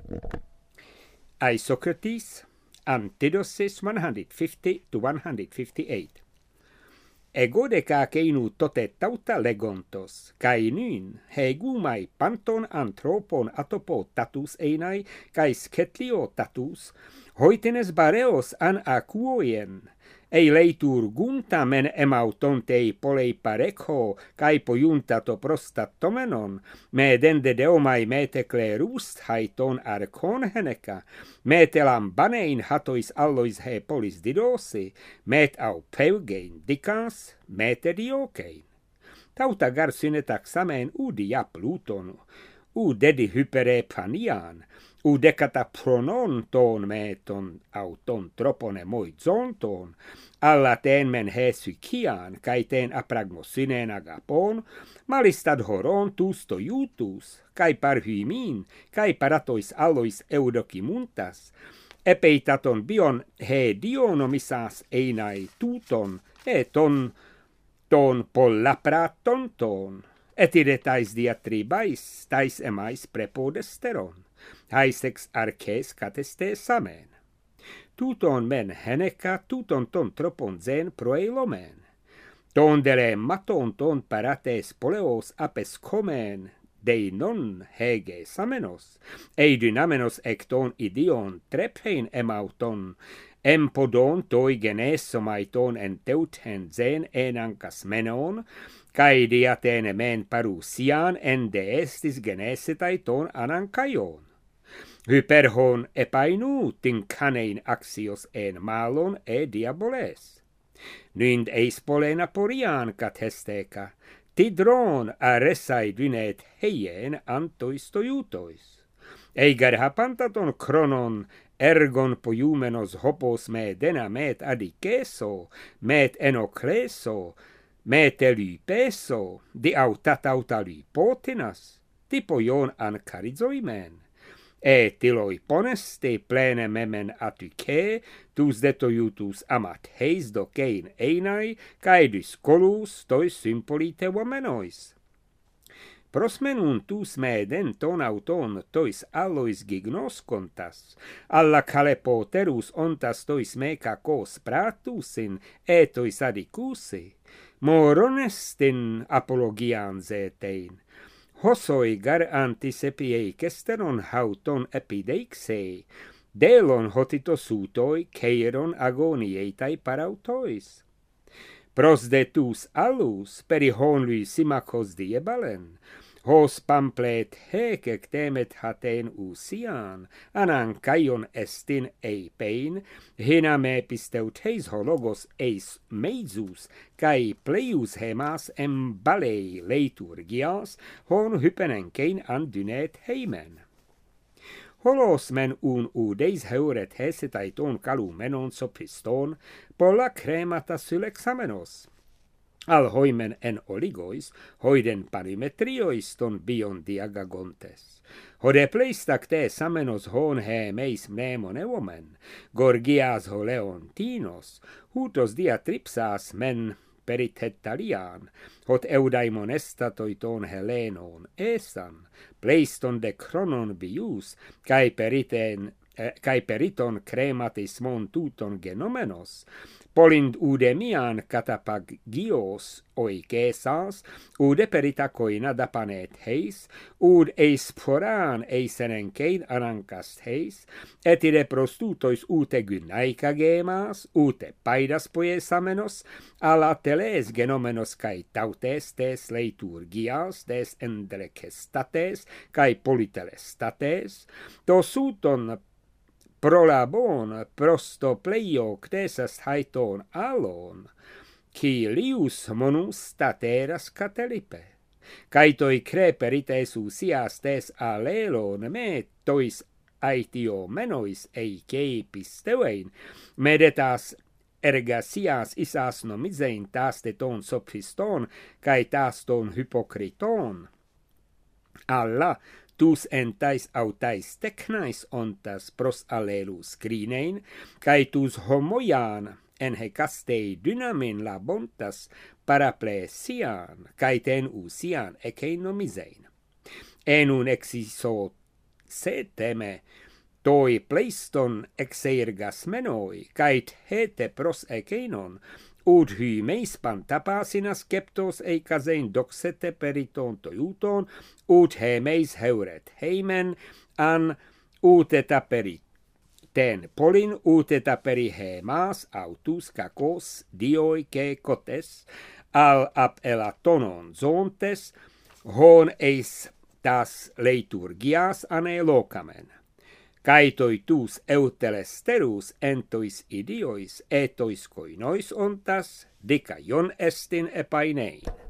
Isocrates, Antidosis 150 to 158. Ego de kakeinu tote tauta legontos, kai nyn hegumai panton anthropon atopo tatus einai, kai sketlio tatus, hoitenes bareos an akuoien, ei leitur guntamen emauton tei polei parekho, kai pojuntato prostatomenon, me dende deomai mete klerust haiton arkon heneka, metelam banein hatois allois he polis didosi, met au peugein dicas, mete diokein. Tauta garsynetak samen udia Pluton, dedi hypere panian, decata pronon ton meton auton tropone moizon ton, alla ten men he sykian, kai ten apragmosyneen agapon, malistad horon tus to iutus, kai parhymin, kai paratois allois eudokimuntas, epeitaton bion he dionomisas einai tuton, ton pollapraton ton, etiretais diatribais, tais emais prepodesteron, haisex arches cateste samen. Tuton men heneka, tuton ton tropon zen proeilomen. Ton dele maton ton parates poleos apes komen, dei non hege samenos, ei dynamenos ecton idion trephein emauton, empodon toi genesomaiton en teuten zen enancas menon, kai diatene men parusian en de estis genesitai ton anankaion. Hyperhon epainu tincanein axios en malon e diaboles. Nynd eis polena porian catesteka, tidron aresai dynet heien antois toiutois. Eigar hapantaton kronon ergon poiumenos hopos me dena met adikeso, met enokleso, met elypeso, di autatauta lypotinas, tipoion ankarizoimen. Tiloi poneste plene memen atyke, tus detoiutus amat heis dokein einai, caedus colus tois sympolite vomenois. Prosmenun tus meden ton auton tois allois gignos contas, alla calepoterus ontas tois meca cos pratusin, tois adicusi, moronestin apologian zetein, hosoi gar antisepiei kesteron hauton epideixei, delon hotito sutoi keiron agonieitai parautois. Pros de tus allus perihon lui simacos diebalen, hos pamplet hecec temet haten usian, anankaion estin eipein, hinam episteuteis hologos eis meizus, kai pleius hemas embalei leiturgias, hon hypenenkein andynet heimen. Holos men udeis heuret hesetaiton calumenon sopiston, polla cremata sylexamenos. Al hoimen en oligois, hoiden parimetriois ton bion diagagontes. Hode pleistak te samenos hon he meis mnemon evomen, gorgias ho leontinos, hutos diatripsas men peritetalian, hot eudaimon estatoi ton Helenon esan, pleiston de chronon bius, kai periton crematismon tuton genomenos, polind udemian catapagios oikesas, ude peritakoina dapanet heis, eis poran eisenenkein anankast heis, etide prostutois ute gynaika gemas, ute paidas poiesamenos, ala teles genomenos kai tautestes leiturgias des endrekestates kai politelestates, to suton prolabon prosto pleio ctesas haiton alon, qui lius monus stateras catelipe. Caitoi creperites usias tes alelon me tois aitio menois eikei pisteuein, medetas ergasias isas nomisein tas de ton sophiston, cae tas ton hypokriton. Alla, tus entais autais technais ontas pros alelus scrinein, cae tus homoian en hecastei dynamin labontas paraplesian, cae ten usian ecein nomisein. Enun exiso se teme, toi pleiston exergas menoi, kait hete pros ekenon, ud hymeispan tapasinas keptos eikasein doxete periton tojuton, ud hemeis heuret heimen, an uteta perit. Ten polin uteta peri hemas autus kakos dioi ke kotes, al ap elatonon zontes, hon eis tas leiturgias ane locamen. Caetoi tus eutelesterus entois idiois etois koinois ontas, dicaion estin epainein.